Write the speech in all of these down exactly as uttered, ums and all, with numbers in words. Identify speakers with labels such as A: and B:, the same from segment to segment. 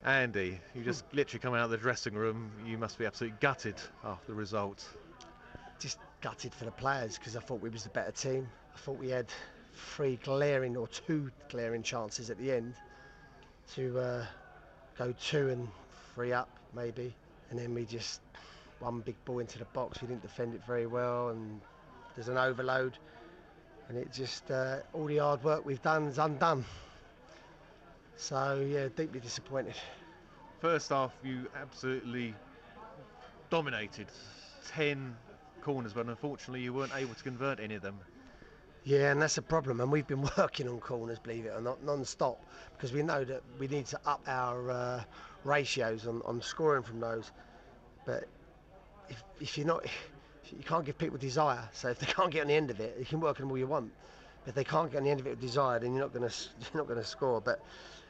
A: Andy, you just literally come out of the dressing room. You must be absolutely gutted after the result.
B: Just gutted for the players because I thought we was the better team. I thought we had three glaring or two glaring chances at the end to uh, go two and three up maybe, and then we just one big ball into the box. We didn't defend it very well, and there's an overload, and it just uh, all the hard work we've done is undone. So yeah, deeply disappointed.
A: First half, you absolutely dominated. Ten corners, but unfortunately, you weren't able to convert any of them.
B: Yeah, and that's a problem, and we've been working on corners, believe it or not, non-stop, because we know that we need to up our uh, ratios on, on scoring from those. But if, if you're not, you can't give people desire. So if they can't get on the end of it, you can work on them all you want. But if they can't get on the end of it with desire, then you're not going to you're not going to score. But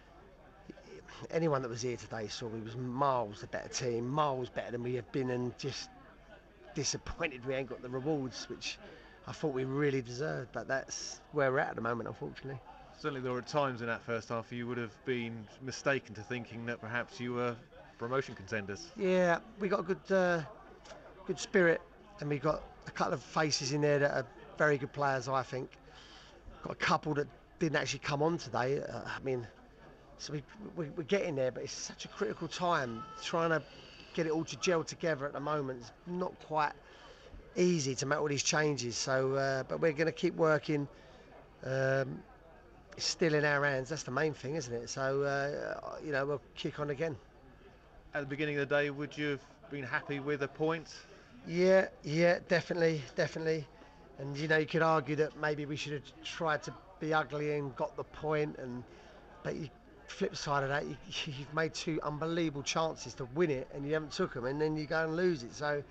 B: anyone that was here today saw we was miles the better team, miles better than we have been, and just disappointed we ain't got the rewards which I thought we really deserved. But that's where we're at at the moment, unfortunately.
A: Certainly, there were times in that first half you would have been mistaken to thinking that perhaps you were promotion contenders.
B: Yeah, we got a good, uh, good spirit, and we got a couple of faces in there that are very good players. I think got a couple that didn't actually come on today. Uh, I mean, so we, we we're getting there, but it's such a critical time trying to get it all to gel together at the moment. It's not quite easy to make all these changes. So, uh, but we're going to keep working. Um, it's still in our hands. That's the main thing, isn't it? So, uh, you know, we'll kick on again.
A: At the beginning of the day, would you have been happy with a point?
B: Yeah, yeah, definitely, definitely. And you know, you could argue that maybe we should have tried to be ugly and got the point. And but you, flip side of that, you, you've made two unbelievable chances to win it, and you haven't took them, and then you go and lose it. So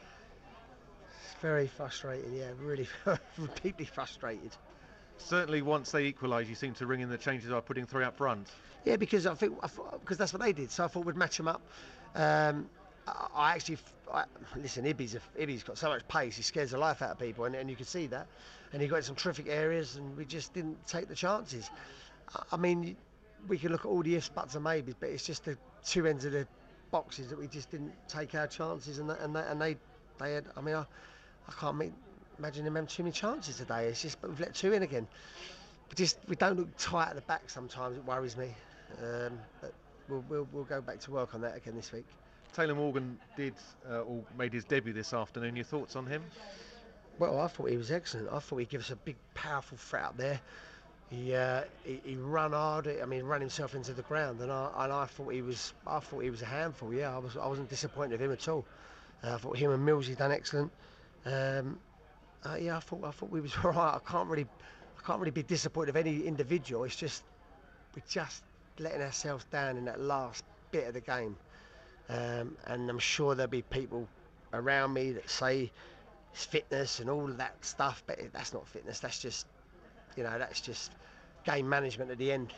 B: it's very frustrating. Yeah, really, deeply frustrated.
A: Certainly, once they equalised, you seem to ring in the changes by putting three up front.
B: Yeah, because I think I thought, because that's what they did. So I thought we'd match them up. Um, I, I actually I, listen. Ibby's a, Ibby's got so much pace. He scares the life out of people, and, and you could see that. And he got some terrific areas, and we just didn't take the chances. I, I mean, we can look at all the ifs, buts, and maybes, but it's just the two ends of the boxes that we just didn't take our chances, and and they, and they they had. I mean, I, I can't make, imagine them having too many chances today. It's just, but we've let two in again. But just we don't look tight at the back sometimes. It worries me. Um, but we'll, we'll we'll go back to work on that again this week.
A: Taylor Morgan did uh, or made his debut this afternoon. Your thoughts on him?
B: Well, I thought he was excellent. I thought he'd give us a big, powerful threat up there. He uh, he, he ran hard. I mean, ran himself into the ground, and I and I thought he was I thought he was a handful. Yeah, I was I wasn't disappointed with him at all. Uh, I thought him and Millsy done excellent. Um, uh, yeah, I thought I thought we was all right. I can't really I can't really be disappointed with any individual. It's just we're just letting ourselves down in that last bit of the game. Um, and I'm sure there'll be people around me that say it's fitness and all of that stuff, but that's not fitness. That's just, you know, that's just game management at the end.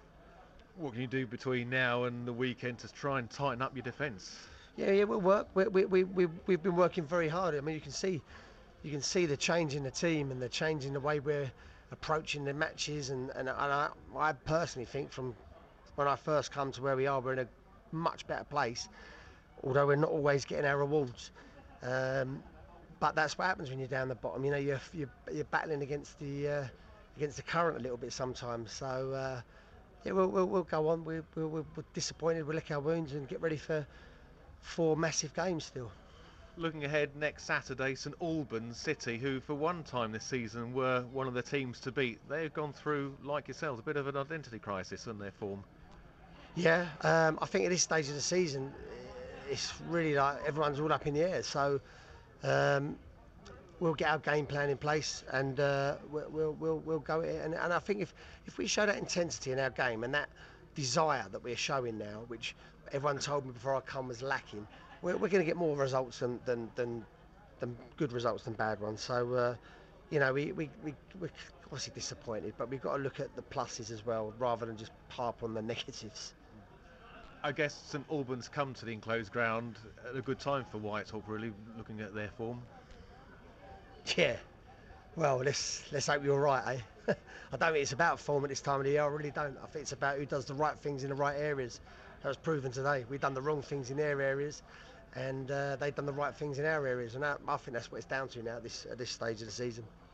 A: What can you do between now and the weekend to try and tighten up your defence?
B: Yeah, yeah, we'll work. We, we, we, we, we've been working very hard. I mean, you can see, you can see the change in the team and the change in the way we're approaching the matches. And, and, and I, I personally think from when I first come to where we are, we're in a much better place, although we're not always getting our rewards. Um, but that's what happens when you're down the bottom. You know, you're you're, you're battling against the uh, against the current a little bit sometimes. So uh, yeah, we'll, we'll we'll go on. We're, we're we're disappointed. We'll lick our wounds and get ready for four massive games still.
A: Looking ahead, next Saturday, St Albans City, who for one time this season were one of the teams to beat. They've gone through, like yourselves, a bit of an identity crisis in their form.
B: Yeah, um, I think at this stage of the season, it's really like everyone's all up in the air. So um, we'll get our game plan in place, and uh, we'll, we'll we'll we'll go at it. And, and I think if if we show that intensity in our game and that desire that we're showing now, which everyone told me before I come was lacking, we're, we're going to get more results than than, than than good results than bad ones. So. Uh, You know, we, we, we, we're obviously disappointed, but we've got to look at the pluses as well, rather than just harp on the negatives.
A: I guess St Albans come to the enclosed ground at a good time for Whitehall, really, looking at their form.
B: Yeah, well, let's let's hope you're right, eh? I don't think it's about form at this time of the year. I really don't. I think it's about who does the right things in the right areas. that was proven today. We've done the wrong things in their areas, and uh, they've done the right things in our areas, and that, I think that's what it's down to now at this at this stage of the season.